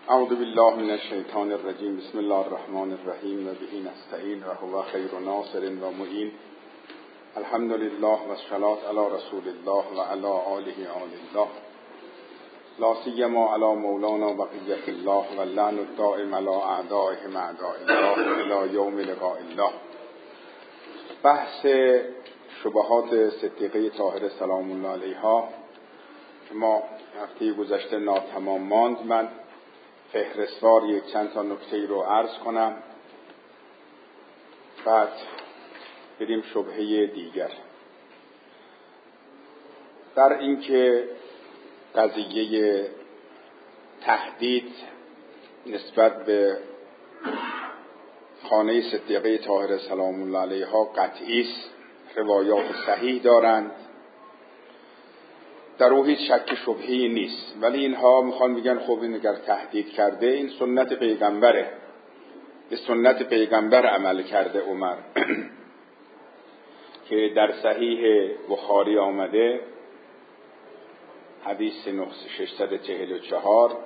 اعوذ بالله من الشیطان الرجیم. بسم الله الرحمن الرحیم و به نستعین و هو خیر ناصر و معین. الحمد لله و الصلاة علی رسول الله و علی آله الله، لا سیما علی مولانا بقیة الله و اللعن الدائم علی اعدائهم اعداء الله الی یوم لقاء الله. بحث شبهات صدیقه طاهره سلام الله علیها که ما هفته گذشته ناتمام ماند، من فهرستوار یک چند تا نکته رو عرض کنم، بعد بریم شبهه دیگر. در اینکه قضیه تهدید نسبت به خانه صدیقه طاهره سلام الله علیها قطعی است، روایات صحیح دارند، در او هیچ شک شبهه‌ای نیست، ولی اینها میخوان بگن خب این اگر تهدید کرده این سنت پیغمبره، به سنت پیغمبر عمل کرده عمر که در صحیح بخاری آمده، حدیث 644: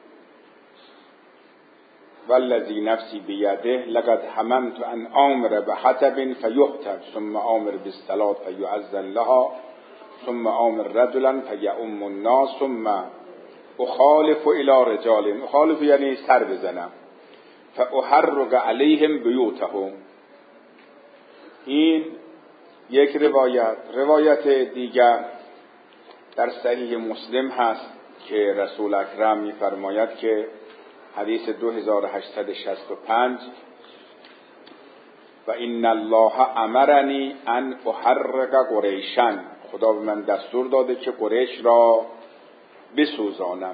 والذی نفسی بیده لقد هممت ان آمر بحطب فیحطب ثم آمر بالصلاة فیعزن لها ثم آمر رجلا فیؤم الناس ثم اخالف الی رجال، اخالف یعنی سر بزنم، فاحرق علیهم بیوتهم. این یک روایت دیگر در صحیح مسلم هست که رسول اکرم می‌فرماید که حدیث 2865: و ان الله امرنی ان احرق قریشا، خدا به من دستور داده که قریش را بسوزانم.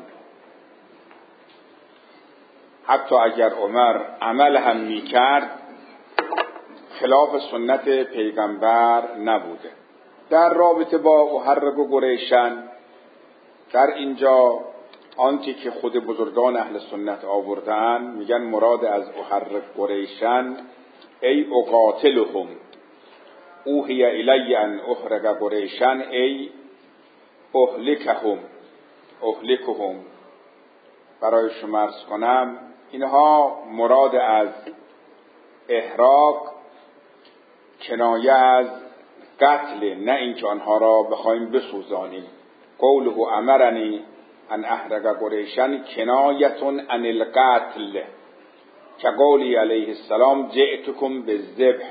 حتی اگر عمر عمل هم میکرد خلاف سنت پیغمبر نبوده. در رابطه با احرق قریشن، در اینجا آنچه که خود بزرگان اهل سنت آوردن میگن مراد از احرق قریشن ای اقاتلهم، اوحی الی ان احرق قریشن ای اهلکهم. برای شما عرض کنم اینها مراد از احراق کنایه از قتل، نه اینکه آنها را بخوایم بسوزانیم. قوله امرنی ان احرق قریشن کنایتون عن القتل که قولی علیه السلام جئتکم بالذبح.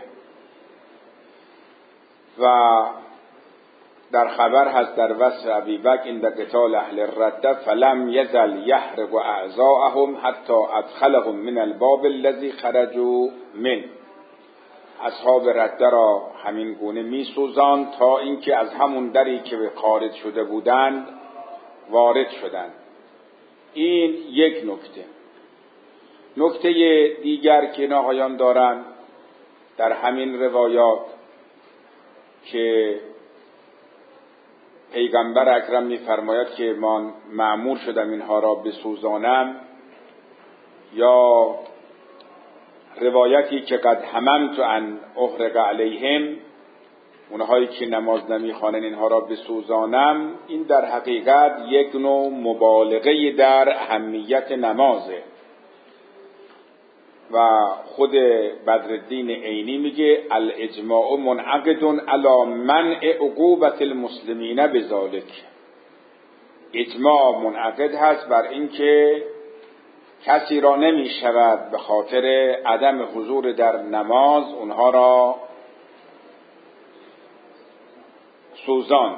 و در خبر هست در وصف ابیبکر عند قتال اهل الرده فلم یزل یحرق اعضاءهم حتی ادخلهم من الباب الذی خرجوا من. اصحاب رده را همین گونه میسوزان تا اینکه از همون دری که خارج شده بودند وارد شدند. این یک نکته. نکته دیگر که این آقایان دارند در همین روایات که پیغمبر اکرم می‌فرماید که من مأمور شدم اینها را بسوزانم، یا روایتی که قد هممت ان احرق علیهم، اونهایی که نماز نمیخوانند اینها را بسوزانم، این در حقیقت یک نوع مبالغه در اهمیت نمازه. و خود بدرالدین عینی میگه الاجماع منعقد علی منع عقوبت المسلمین بذالک. اجماع منعقد هست بر اینکه کسی را نمی شود به خاطر عدم حضور در نماز اونها را سوزاند.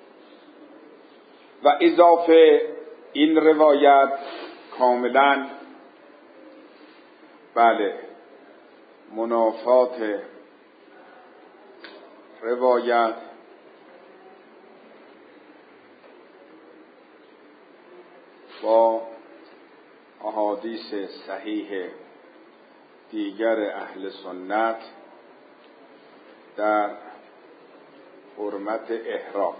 و اضافه این روایت کاملا منافات روایت با احادیث صحیح دیگر اهل سنت در حرمت احراق.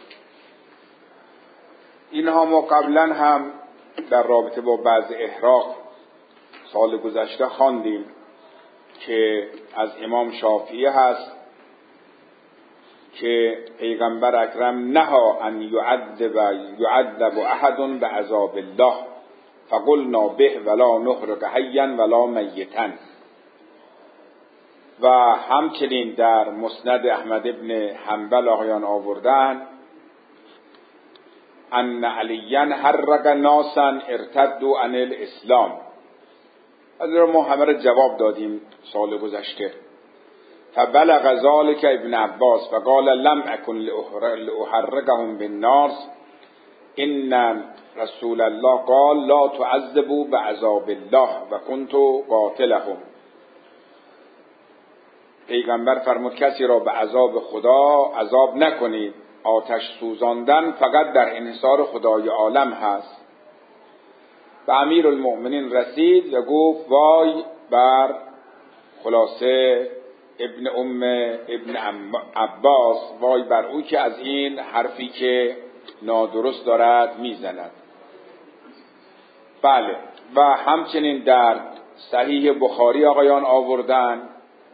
اینها ما قبلا هم در رابطه با بعض احراق سال گذشته خواندیم که از امام شافعی هست که پیغمبر اکرم نها ان یعذب احد بعذاب الله، فقلنا به ولا نحرق حیا ولا میتا. و همچنین در مسند احمد ابن حنبل آقایان آوردن ان علیا حرق ناسا ارتدوا عن الاسلام. از ما همه را جواب دادیم سال گذشته. فبلغ ذلك ابن عباس فقال لم اكن لاحرقهم بالنار ان رسول الله قال لا تعذبوا بعذاب الله و كنت قاتلهم. پیغمبر فرمود کسی را به عذاب خدا عذاب نکنید. آتش سوزاندن فقط در انحصار خدای عالم هست. و امیر المؤمنین رسید و گفت وای بر خلاصه ابن عباس، وای بر او که از این حرفی که نادرست دارد میزند. بله. و همچنین در صحیح بخاری آقایان آوردن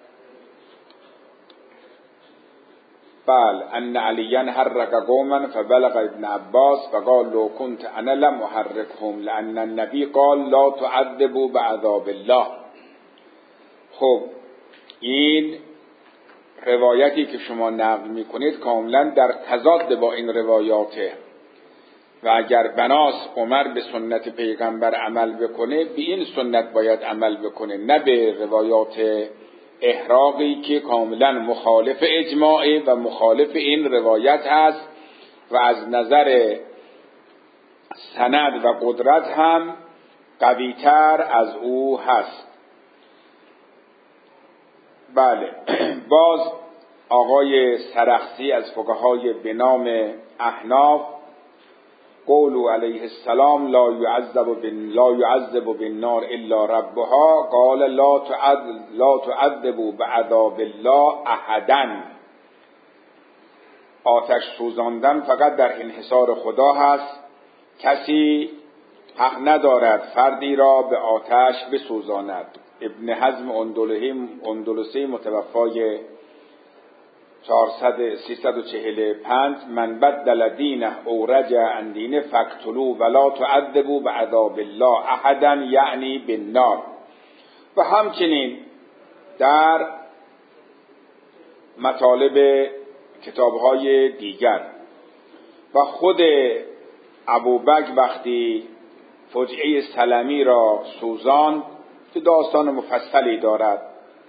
بل ان علیا حرق قوما فبلغ ابن عباس فقال لو كنت انا لم احرقهم لان النبي قال لا تعذبوا بعذاب الله. خب این روایتی که شما نقل میکنید کاملا در تضاد با این روایاته و اگر بناس عمر به سنت پیغمبر عمل بکنه به این سنت باید عمل بکنه، نه به روایات احراقی که کاملا مخالف اجماع و مخالف این روایت هست و از نظر سند و قدرت هم قوی‌تر از او هست. بله. باز آقای سرخسی از فقهای به نام احناف قولوا علیه السلام لا یعذب بالنار الا ربها قال لا تعذبوا بعذاب الله احدا. آتش سوزاندن فقط در انحصار خدا هست. کسی حق ندارد فردی را به آتش بسوزاند. ابن حزم اندلسی متوفای 345 من بدل دینه او رجع عن دینه فاقتلوه ولا تعذبوا بعذاب الله احدا یعنی بالنار. و همچنین در مطالب کتاب‌های دیگر و خود ابوبکر وقتی فجعه سلمی را سوزاند که داستان مفصلی دارد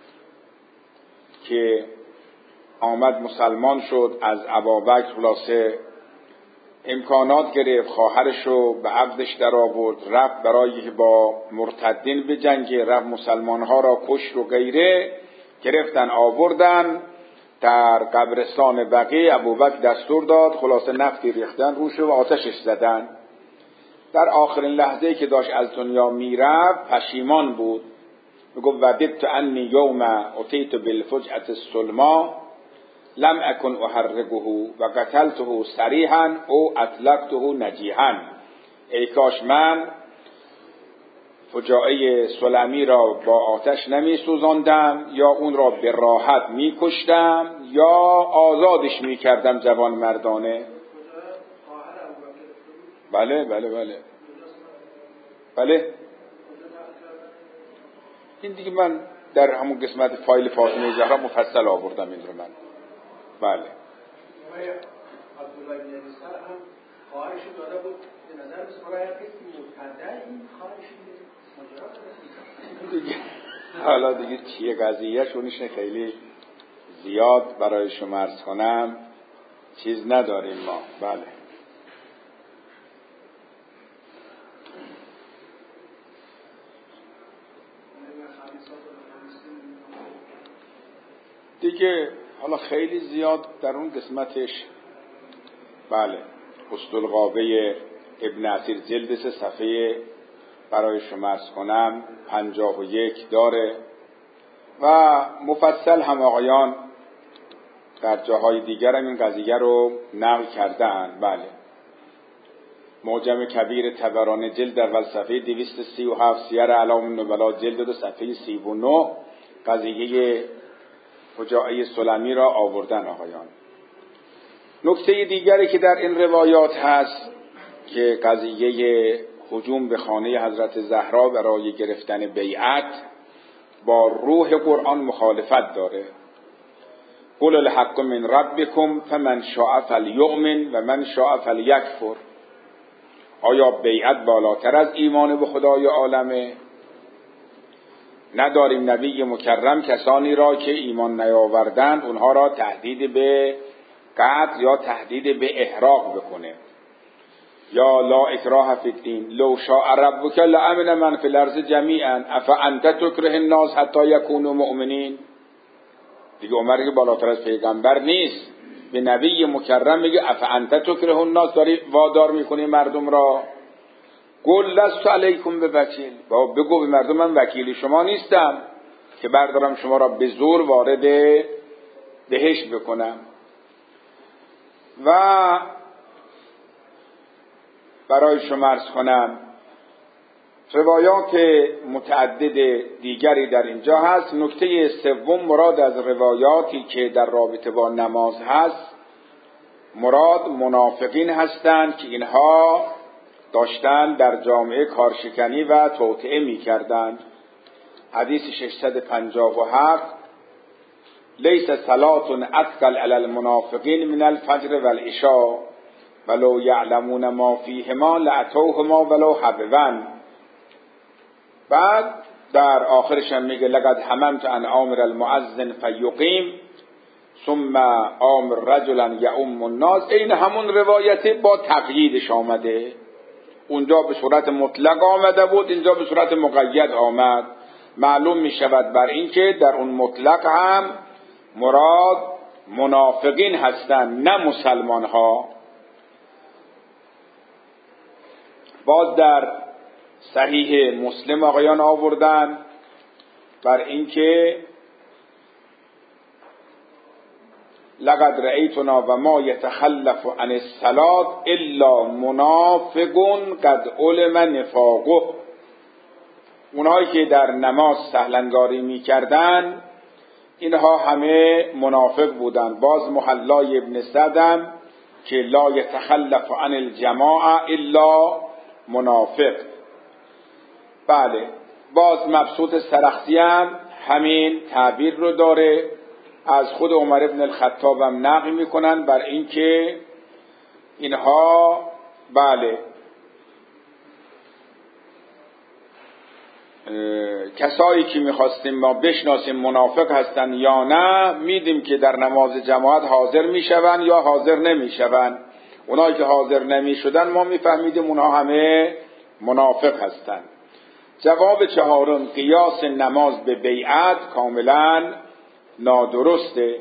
که آمد مسلمان شد، از ابوبکر خلاصه امکانات گرفت، خواهرش رو به عقدش در آورد، رفت برای با مرتدین به جنگ، رفت مسلمانها را کشت و غیره، گرفتن آوردن در قبرستان بقیع. ابوبکر دستور داد خلاصه نفتی ریختن روش و آتشش زدن. در آخرین لحظه‌ای که داشت از دنیا میرفت پشیمان بود، میگفت وددت انی یوم اتیت بالفجعة السلما لم اکن احرقه و قتلته صریحا او اطلقته نجیحا. ای کاش من فجاعه سلمی را با آتش نمی سوزاندم یا اون را به راحت می کشتم یا آزادش می کردم جوان مردانه. بله بله بله بله. این دیگه من در همون قسمت فایل فاطمه زهرا مفصل آوردم این رو من. بله. عبدالله بن ابی سر هم خواهرش داده بود به نظر بسپراید که مبتدع این خواهرش دیگه حالا دیگه چیه قضیه شونش خیلی زیاد برای شما عرض کنم چیز نداریم ما. بله. دیگه حالا خیلی زیاد در اون قسمتش. بله. اسطلقابه ابن اسیر جلد 3 صفحه برای شما عرض کنم 51 داره و مفصل هم آقایان در جاهای دیگر هم این قضیه رو نقل کردن. بله. معجم کبیر طبرانی جلد اول صفحه 237، سیر اعلام النبلا جلد 2 صفحه 39 قضیه فجاعه سلمی را آوردن آقایان. نکته دیگری که در این روایات هست که قضیه هجوم به خانه حضرت زهرا برای گرفتن بیعت با روح قرآن مخالفت داره. قل الحق من ربکم فمن شاء فلیؤمن و من شاء فلیکفر. آیا بیعت بالاتر از ایمان به خدای عالمه؟ نداریم نبی مکرم کسانی را که ایمان نیاوردند اونها را تهدید به قتل یا تهدید به احراق بکنه. یا لا اکراه فی الدین لو شاء ربک لآمن من فی الارض جمیعا افانت تکره الناس حتی یکونوا مؤمنین. دیگه عمر که بالاتر از پیغمبر نیست، به نبی مکرم میگه افانت تکره الناس، داری وادار میکنی مردم را. قل لست علیکم بوکیل، بگو به مردم من وکیل شما نیستم که بردارم شما را به زور وارد بهشت بکنم. و برای شما عرض کنم روایات متعدد دیگری در اینجا هست. نکته سوم مراد از روایاتی که در رابطه با نماز هست، مراد منافقین هستند که اینها داشتن در جامعه کارشکنی و توطئه می کردند. حدیث 657 لیس صلاة اثقل علی المنافقین من الفجر والعشاء ولو یعلمون ما فیهما لاتوهما ولو حبوا. بعد در آخرش هم میگه لقد هممت ان آمر المؤذن فیقیم ثم آمر رجلا یؤم الناس. این همون روایت با تقییدش آمده، اونجا به صورت مطلق آمده بود، اینجا به صورت مقید آمد. معلوم می شود بر این که در اون مطلق هم مراد منافقین هستند نه مسلمان ها. باز در صحیح مسلم آقایان آوردن بر این که لقد رأیتنا و ما یتخلف عن الصلاة الا منافق قد علم نفاقه. اونهایی که در نماز سهلنگاری میکردن اینها همه منافق بودند. باز محلای ابن سعدم که لا یتخلف عن الجماعه الا منافق. بله، باز مبسوط سرخسی هم همین تعبیر رو داره، از خود عمر ابن الخطاب هم نقل میکنن بر این که اینها بله کسایی که میخواستیم ما بشناسیم منافق هستن یا نه، میدیم که در نماز جماعت حاضر میشون یا حاضر نمیشون. اونایی که حاضر نمیشدن ما میفهمیدیم اونها همه منافق هستن. جواب چهارم، قیاس نماز به بیعت کاملا نادرسته،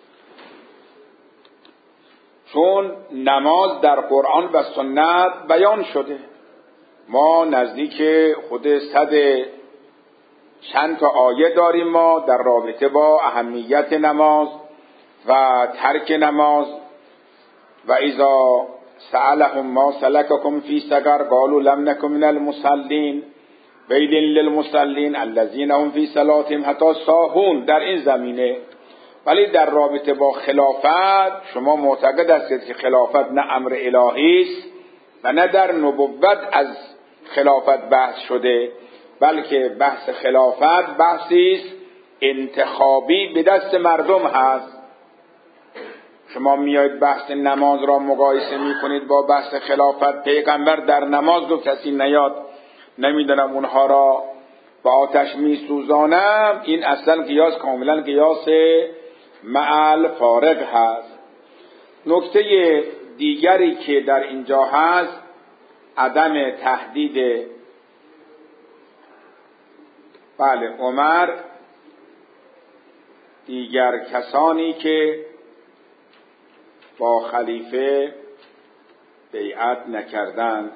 چون نماز در قرآن و سنت بیان شده. ما نزدیک خود 100 چند تا آیه داریم ما در رابطه با اهمیت نماز و ترک نماز. و اذا سألهم ما سلککم فی سقر قالوا لم نکن من المصلین ویل للمصلین الذین هم فی صلاتهم حتی ساهون. در این زمینه. ولی در رابطه با خلافت شما معتقد هستید که خلافت نه امر الهی است و نه در نبوت از خلافت بحث شده، بلکه بحث خلافت بحثی است انتخابی به دست مردم هست. شما میایید بحث نماز را مقایسه میکنید با بحث خلافت. پیغمبر در نماز گفت کسی نیاد نمیدونم اونها را با آتش میسوزانم. این اصلا قیاس کاملا قیاس معل فارق هست. نکته دیگری که در اینجا هست عدم تهدید عمر دیگر کسانی که با خلیفه بیعت نکردند.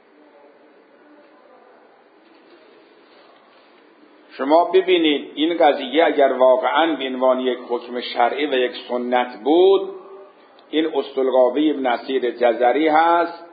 شما ببینید این قضیه اگر واقعا به عنوان یک حکم شرعی و یک سنت بود، این اسطلقاوی ابن نصیر جزری هست،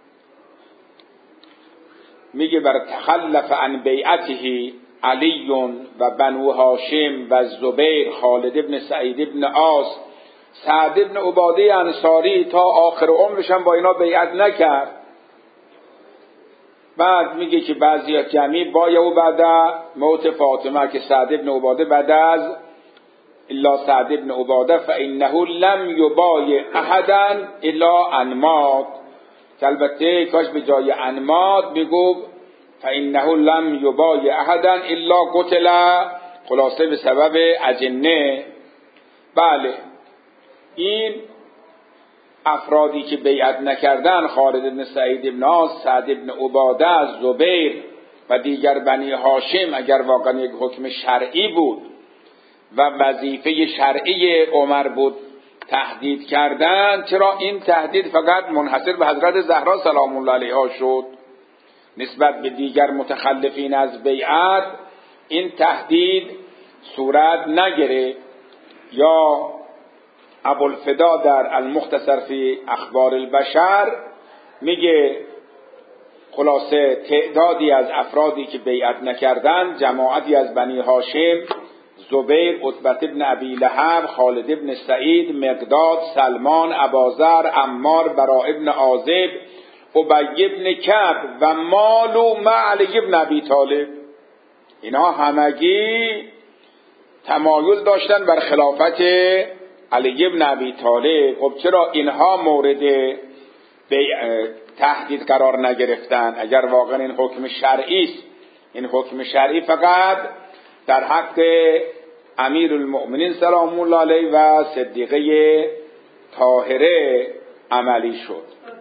میگه بر تخلف عن بیعته علی و بنو هاشم و زبیر، خالد ابن سعید ابن عاص، سعد ابن عباده انصاری تا آخر عمرش هم با اینا بیعت نکرد. بعد میگه که بعضی جمعی بایه و بعد موت فاطمه که سعد ابن عباده بعد از الا سعد ابن عباده فانه لم یبایع احدا الا انماد، که البته کاش به جای انماد میگو فانه لم یبایع احدا الا قتل، خلاصه به سبب اجنه. بله این افرادی که بیعت نکردن خالد بن سعید بن عاص، سعد بن عباده، زبیر و دیگر بنی هاشم، اگر واقعا یک حکم شرعی بود و وظیفه شرعی عمر بود تهدید کردن، چرا این تهدید فقط منحصر به حضرت زهرا سلام الله علیها شد؟ نسبت به دیگر متخلفین از بیعت این تهدید صورت نگرفت. یا ابوالفدا در المختصر فی اخبار البشر میگه خلاصه تعدادی از افرادی که بیعت نکردند، جماعتی از بنی هاشم، زبیر، عتبه بن ابی لهب، خالد بن سعید، مقداد، سلمان، اباذر، عمار، براء بن عازب، ابی بن کعب و مالو مع علی بن ابی طالب، اینا همگی تمایل داشتن بر خلافت علی بن ابی طالب. خب چرا اینها مورد تهدید قرار نگرفتن اگر واقعا این حکم شرعی است؟ این حکم شرعی فقط در حق امیر المؤمنین سلام الله علیه و صدیقه طاهره عملی شد.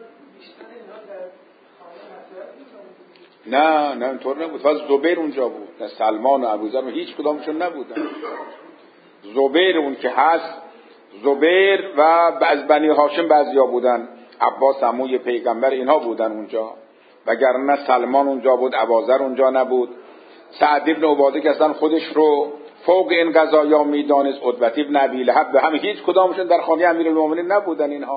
نه اینطور نبود. فقط زبیر اونجا بود، نه سلمان و ابوذر هیچ کدامشون نبودن. زبیر اون که هست، زبیر و از بنی هاشم بعضیا بودن، عباس عموی پیغمبر اینها بودن اونجا، وگرنه سلمان اونجا بود، اباذر اونجا نبود. سعد ابن عباده که اصلا خودش رو فوق این قضایا میدانست، عتبه بن ابی لهب، به همه هیچ کدامشون در خانه امیرالمومنین نبودن اینها.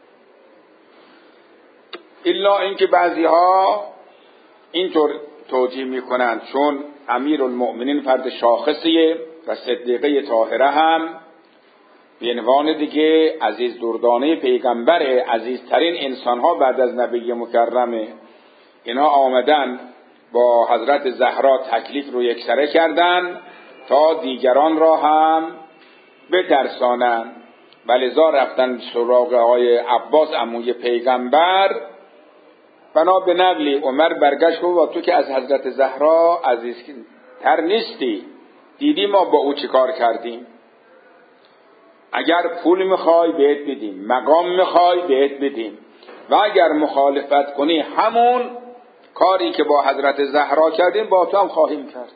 الا اینکه بعضیها اینطور توجیه میکنند چون امیرالمومنین فرد شاخصیه و صدیقه طاهره هم به عنوان دیگه عزیز دردانه پیغمبره، عزیزترین انسانها بعد از نبی مکرمه، اینها آمدن با حضرت زهرا تکلیف رو یکسره کردن تا دیگران را هم بترسانن، ولذا رفتن سراغ آقای عباس عموی پیغمبر. بنا به نقلی عمر برگشت گفت تو که از حضرت زهرا عزیزتر نیستی، دیدی ما با او چی کار کردیم، اگر پول میخوای بهت بدیم، مقام میخوای بهت بدیم، و اگر مخالفت کنی همون کاری که با حضرت زهرا کردیم با تو هم خواهیم کرد.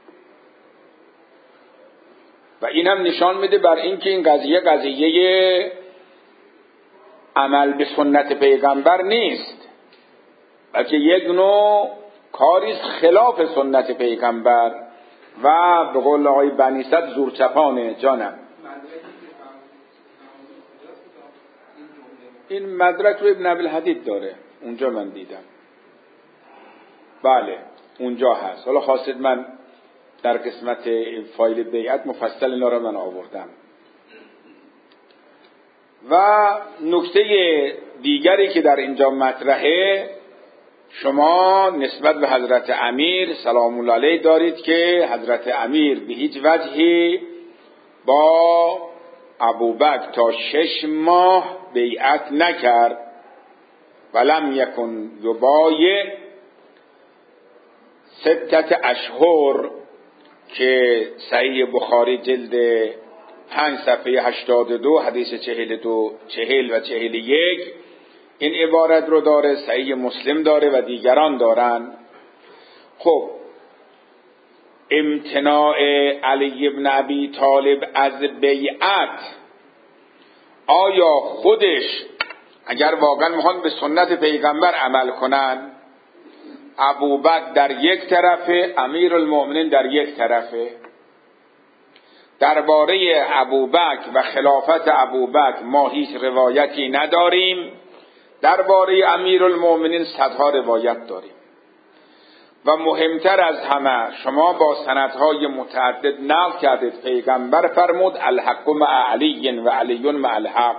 و این هم نشان میده بر اینکه این قضیه عمل به سنت پیغمبر نیست، بلکه یک نوع کاری خلاف سنت پیغمبر و به قول آقای بنی صد زورچپانه. جانم این مدرک رو ابن ابوالحدید داره، اونجا من دیدم. بله اونجا هست. حالا خواستید من در قسمت فایل بیعت مفصل اینا رو من آوردم. و نکته دیگری که در اینجا مطرحه، شما نسبت به حضرت امیر سلام الله علیه دارید که حضرت امیر به هیچ وجهی با ابوبکر تا 6 ماه بیعت نکرد. ولم یکن یبایع 6 اشهر که صحیح بخاری جلد 5 صفحه 82 حدیث 42 40 و 41 این عبارت رو داره، صحیح مسلم داره و دیگران دارن. خب امتناع علی بن ابی طالب از بیعت، آیا خودش اگر واقعا میخوان به سنت پیغمبر عمل کنن، ابوبکر در یک طرفه، امیرالمومنین در یک طرفه، درباره ابوبکر و خلافت ابوبکر ما هیچ روایتی نداریم، درباره امیرالمومنین صدها روایت داریم. و مهمتر از همه شما با سندهای متعدد نقل کردید پیغمبر فرمود الحق مع علی و علی مع الحق.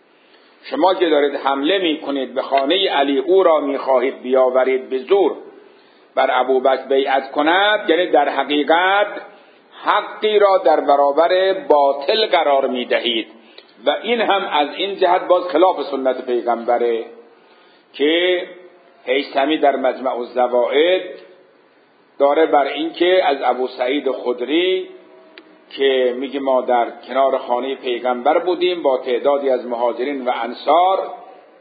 شما که دارید حمله می کنید به خانه علی، او را می خواهید بیاورید به زور بر ابوبکر بیعت کند، یعنی در حقیقت حقی را در برابر باطل قرار میدهید و این هم از این جهت باز خلاف سنت پیغمبره که هیثمی در مجمع الزوائد داره بر این که از ابو سعید خدری که میگه ما در کنار خانه پیغمبر بودیم با تعدادی از مهاجرین و انصار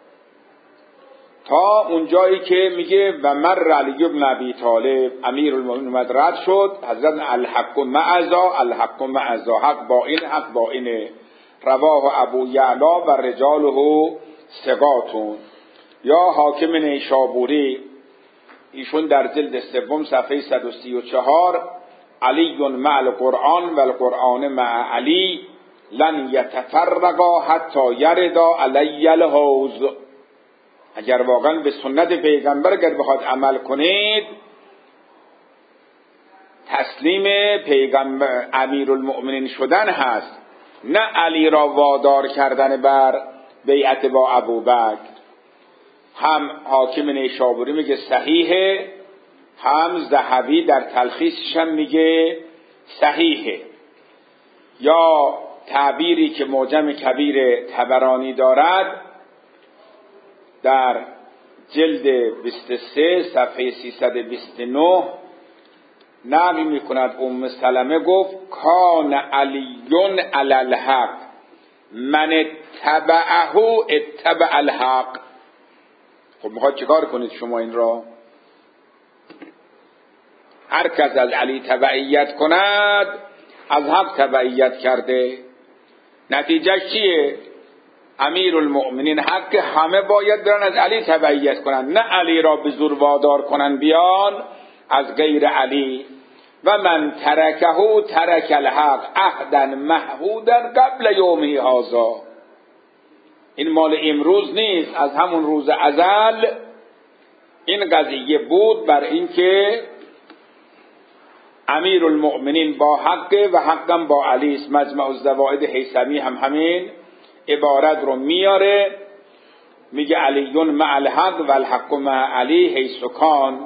تا اونجایی که میگه و مر علی بن ابی طالب امیرالمومنین رد شد، حضرت الحق معذا الحق معذا، حق با این حق با اینه، رواه ابو یعلا و رجاله ثقاتون. یا حاکم نیشابوری ایشون در جلد سوم صفحه 134 علی مع القرآن و القرآن مع علی لن یتفرقا حتی یردا علی الحوض، اگر واقعا به سنت پیغمبر اگر بخواد عمل کنید تسلیم پیغمبر امیرالمؤمنین شدن هست، نه علی را وادار کردن بر بیعت با ابوبکر. هم حاکم نیشابوری میگه صحیحه، هم ذهبی در تلخیصش هم میگه صحیحه. یا تعبیری که معجم کبیر طبرانی دارد در جلد 23 صفحه 329 نقل میکند ام سلمه گفت کان علیون علی الحق من اتبعه اتبع الحق. خب میخواد چیکار کنید شما این را؟ هر کس از علی تبعیت کند از حق تبعیت کرده. نتیجه چیه؟ امیرالمؤمنین حق همه باید برن از علی تبعیت کنند، نه علی را به زور وادار کنند بیان از غیر علی. و من ترکه ترک الحق عهدا محمودا قبل یومی هذا. این مال امروز نیست، از همون روز ازل این قضیه بود بر این که امیرالمؤمنین با حق و حقم با علی است. مجمع الزوائد هیثمی هم همین عبارت رو میاره، میگه علیون مع الحق و الحق مع علی حیث کان.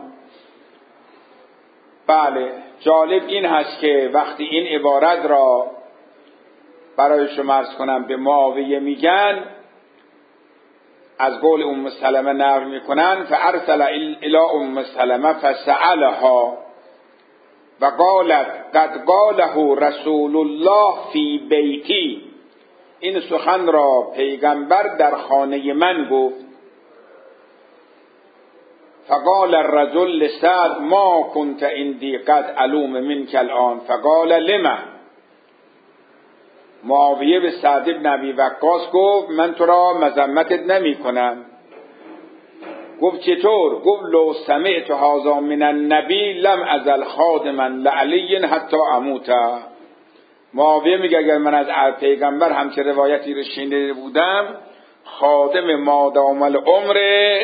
بله، جالب این هست که وقتی این عبارت را برای شما عرض کنم به معاویه میگن، از قول ام سلمه نقل میکنن فارسل الی ام سلمه فسألها و قالت قد قاله رسول الله فی بیتی، این سخن را پیغمبر در خانه من گفت. فقال الرجل لسعد ما كنت عندي قد علوم منك الان فقال لما. معاویه به سعد بن ابی وقاص گفت من تو را مذمتت نمی کنم. گفت چطور؟ گفت لو سمعت هذا من النبی لم ازل خادما لعلی حتی اموت. معاویه میگه اگر من از پیغمبر همچه روایتی رو شنیده بودم خادم مادام العمر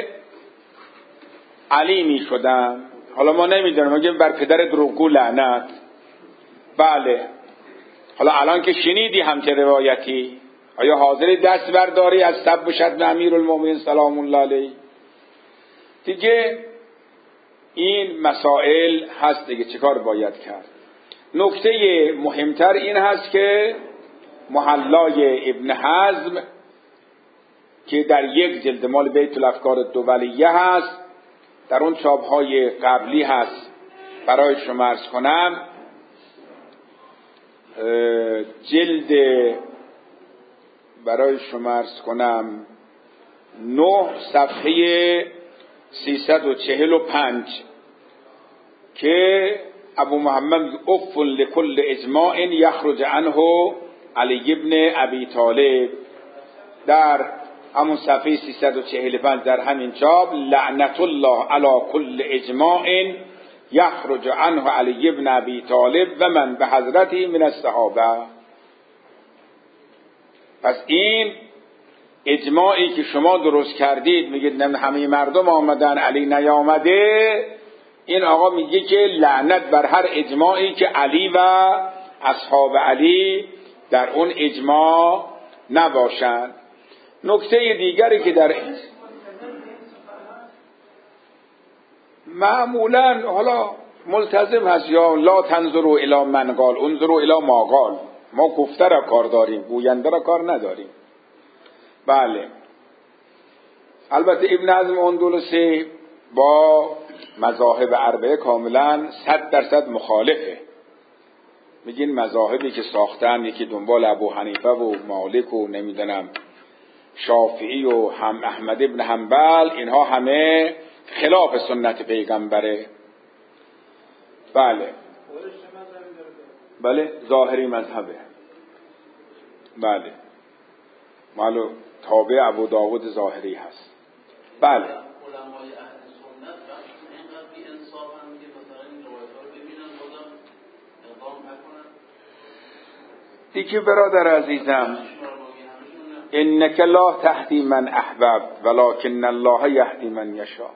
علی می شدم. حالا ما نمیدونم، میگیم بر پدر دروغگو لعنت. بله، حالا الان که شنیدی همچه روایتی، آیا حاضری دست برداری از سب و شتم امیرالمومنین سلام الله علیه؟ دیگه این مسائل هست دیگه، چیکار باید کرد؟ نکته مهمتر این هست که محلای ابن حزم که در یک جلد مال بیت الافکار الدولیه هست، در اون چاپ‌های قبلی هست، برای شما عرض کنم جلد برای شما عرض کنم 9 صفحه 345 که ابو محمد اف لکل اجماع یخرج عنه علی ابن ابی طالب، در همون صفحه 345 در همین چاپ لعنت الله علی کل اجماع یخرج عنه علی ابن ابی طالب و من به حضرتی من الصحابه. پس این اجماعی که شما درست کردید میگید همه مردم آمدن علی نیامده، این آقا میگه که لعنت بر هر اجماعی که علی و اصحاب علی در اون اجماع نباشند. نکته دیگری که در معمولا حالا ملتزم هست یا لا تنظروا الی من قال انظروا الی ما قال، ما گفته را کار داریم، گوینده را کار نداریم. بله، البته ابن حزم اندلسی با مذاهب اربعه کاملا 100% مخالفه. میگین مذاهبی که ساختن، یکی دنبال ابو حنیفه و مالک و نمیدونم شافعی و هم احمد ابن حنبل، اینها همه خلاف سنت پیغمبره. بله ظاهری مذهبه. بله معلوم تابع ابو داود ظاهری هست. بله علمای اهل سنت وقتی اینقدر بی انصافن که مثلا این روایت‌ها رو ببینن بازم اقدام نکنن. دیگه برادر عزیزم، انک لا تهدی من احببت ولکن الله یهدی من یشاء.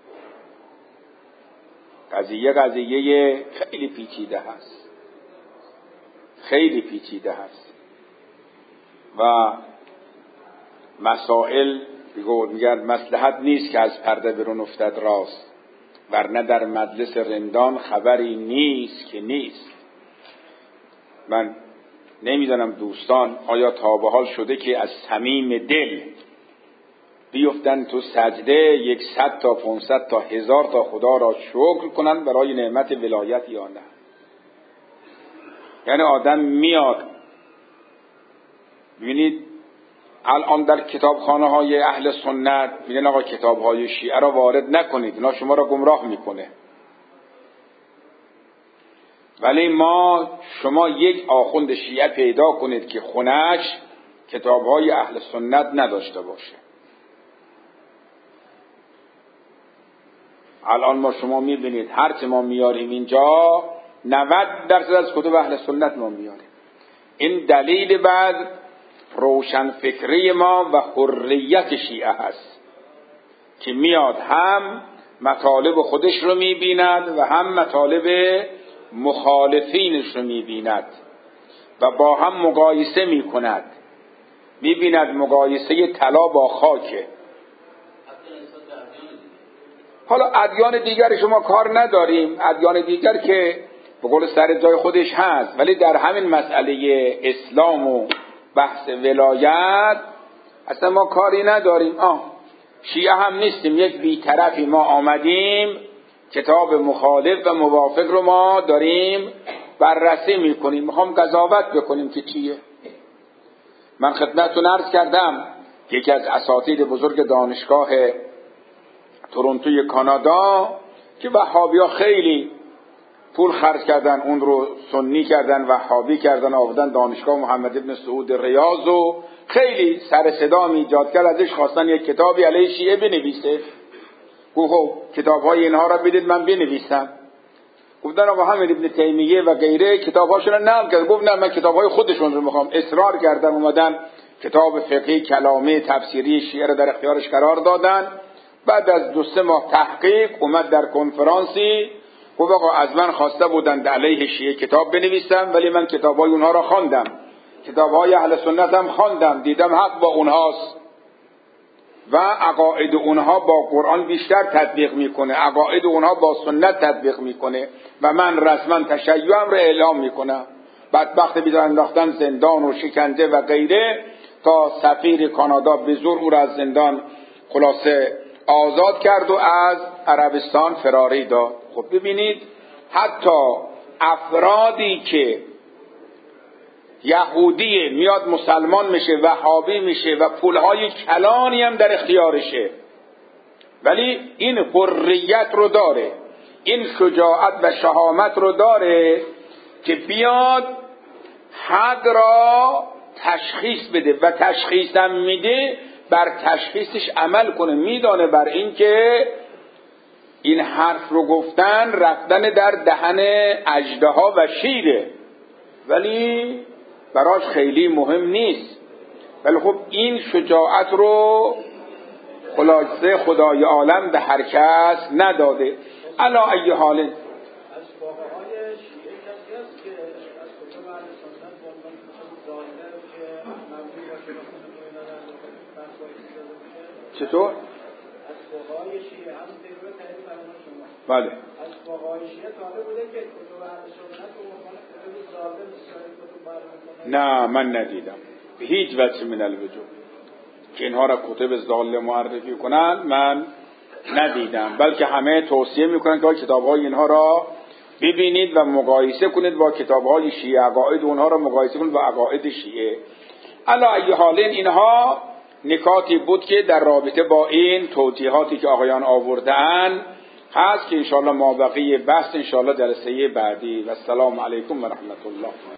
قضیه خیلی پیچیده هست، خیلی پیچیده هست و مسائل میگن مصلحت نیست که از پرده برون افتد راست، ورنه در مجلس رندان خبری نیست که نیست. من نمیدونم دوستان آیا تا به حال شده که از صمیم دل بیفتن تو سجده 100 تا 500 تا 1000 تا خدا را شکر کنن برای نعمت ولایت یا نه؟ یعنی آدم میاد، ببینید الان در کتابخانه های اهل سنت میگن آقا کتاب های شیعه را وارد نکنید، اینا شما را گمراه میکنه. ولی شما یک آخوند شیعه پیدا کنید که خونه‌اش کتاب های اهل سنت نداشته باشه. الان شما میبینید هرچی ما میاریم اینجا 90% از کتب اهل سنت ما میاریم. این دلیل بعد روشن فکری ما و حریت شیعه هست که میاد هم مطالب خودش رو میبیند و هم مطالب مخالفینش رو میبیند و با هم مقایسه میکند، میبیند مقایسه طلا با خاکه. حالا ادیان دیگر شما کار نداریم، ادیان دیگر که به قول سر جای خودش هست، ولی در همین مسئله اسلام و بحث ولایت اصلا ما کاری نداریم. شیعه هم نیستیم، یک بی‌طرفی ما آمدیم کتاب مخالف و موافق رو ما داریم بررسی میکنیم، میخوام قضاوت بکنیم که چیه. من خدمتتون عرض کردم که یکی از اساتید بزرگ دانشگاه تورنتوی کانادا که وهابی‌ها خیلی پول خرج کردن، اون رو سنی کردن، وهابی کردن، آوردن دانشگاه محمد ابن سعود ریاض و خیلی سر صدا ایجاد کرد، ازش خواستن یک کتابی علیه شیعه بنویسه. گفت خب کتاب‌های اینها را بدید من بنویسم. گفتن آقا همین ابن تیمیه و غیره کتاب‌هاشون رو نقل کرد. گفت نه من کتاب‌های خودشون رو میخوام. اصرار کردن، اومدن کتاب فقهی کلامه تفسیری شیعه رو در اختیارش قرار دادن. بعد از 2-3 ماه تحقیق اومد در کنفرانسی گفت آقا از من خواسته بودند علیه شیعه کتاب بنویسم، ولی من کتاب‌های اونها را خواندم، کتاب‌های اهل سنت هم خواندم، دیدم حق با اونهاست و عقاید اونها با قرآن بیشتر تطبیق میکنه، عقاید اونها با سنت تطبیق میکنه و من رسما تشیعم رو اعلام میکنم. بدبخت بیدار انداختن زندان و شکنجه و غیره تا سفیر کانادا به زور او را از زندان خلاصه آزاد کرد و از عربستان فراری داد. خب ببینید حتی افرادی که یهودیه میاد مسلمان میشه، وهابی میشه و پولهای کلانی هم در اختیارشه، ولی این حریت رو داره، این شجاعت و شهامت رو داره که بیاد حق را تشخیص بده و تشخیصم میده، بر تشخیصش عمل کنه. میدانه بر این که این حرف رو گفتن رفتن در دهن اژدها و شیره، ولی براش خیلی مهم نیست. ولی خب این شجاعت رو خلاصه خدای عالم به هر کس نداده. علا ای حال از فقهای شیعه کسی هست که از کتب اهل سنت عنوان ظاهره که مبنی باشه چطور؟ از فقهای شیعه هم تکرار تحریم فرمان شما بله. از فقهای شیعه طالب بوده که کتب اهل سنت و عنوان کتب ظالم سایر کتب معرفی کنه؟ نه من ندیدم به هیچ وجه من الوجوه که اینها را کتب ظالم معرفی کنن، من ندیدم. بلکه همه توصیه میکنن که کتاب‌های اینها را ببینید و مقایسه کنید با کتاب‌های شیعه، عقاید اونها را مقایسه کنید با عقاید شیعه. علی ای حال اینها نکاتی بود که در رابطه با این توضیحاتی که آقایان آوردن هست که انشاءالله مابقی بحث انشاءالله جلسه بعدی. و السلام علیکم و رحمت الله.